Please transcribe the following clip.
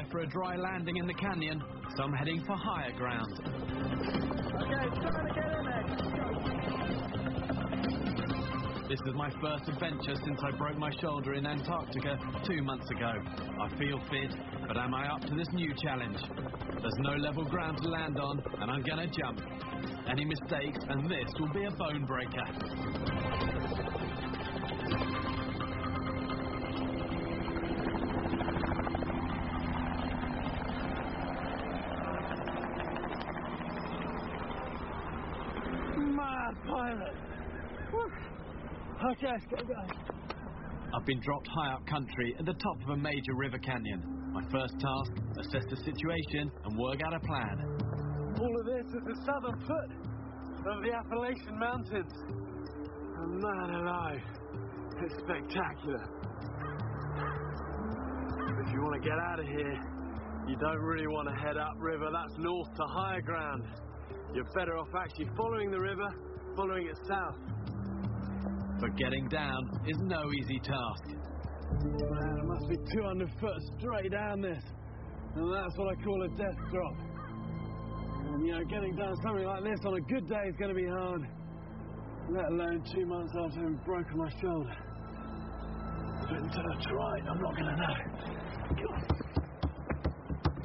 try for a dry landing in the canyon, some heading for higher ground. Okay, trying to get in there. This is my first adventure since I broke my shoulder in Antarctica 2 months ago. I feel fit, but am I up to this new challenge? There's no level ground to land on, and I'm gonna jump. Any mistakes, and this will be a bone breaker. Mad pilot. Okay, let's get going. I've been dropped high up country at the top of a major river canyon. My first task, assess the situation and work out a plan. All of this is the southern foot of the Appalachian Mountains. And man alive, it's spectacular. If you want to get out of here, you don't really want to head upriver. That's north to higher ground. You're better off actually following the river, following it south. But getting down is no easy task. Man, it must be 200 foot straight down this. And that's what I call a death drop. And you know, getting down something like this on a good day is going to be hard. Let alone 2 months after having broken my shoulder. But until I try, I'm not going to know.